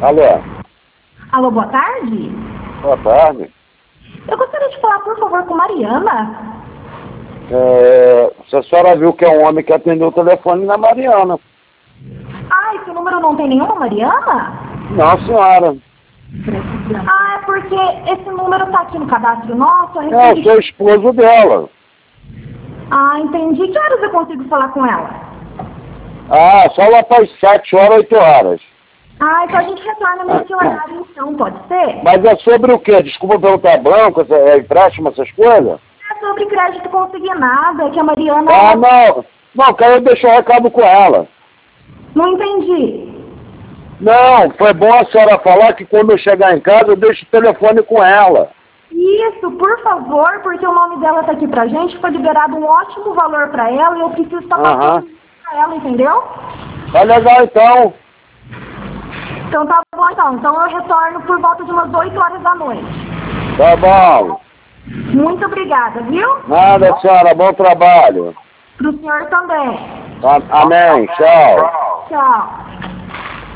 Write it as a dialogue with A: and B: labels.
A: Alô?
B: Alô, boa tarde?
A: Boa tarde.
B: Eu gostaria de falar, por favor, com Mariana.
A: Se a senhora viu que é um homem que atendeu o telefone na Mariana.
B: Ah, esse número não tem nenhuma Mariana?
A: Não, senhora.
B: Ah, é porque esse número tá aqui no cadastro nosso.
A: Eu sou esposo dela.
B: Ah, entendi. Que horas eu consigo falar com ela?
A: Ah, só lá para as 7 horas, 8 horas.
B: Ah, então a gente retorna nesse horário, então, pode ser?
A: Mas é sobre o quê? Desculpa perguntar, banco, empréstimo, essas coisas?
B: É sobre crédito consignado, é que a Mariana...
A: Ah, não. Não, quero deixar um recado com ela.
B: Não entendi.
A: Não, foi bom a senhora falar que quando eu chegar em casa eu deixo o telefone com ela.
B: Isso, por favor, porque o nome dela tá aqui pra gente, foi liberado um ótimo valor pra ela e eu preciso estar passando pra ela, entendeu?
A: Tá legal então.
B: Então tá bom, então. Então eu retorno por volta de umas 8 horas da noite.
A: Tá bom.
B: Muito obrigada, viu?
A: Nada, senhora. Bom trabalho.
B: Pro senhor também.
A: Amém. Tchau.
B: Tchau.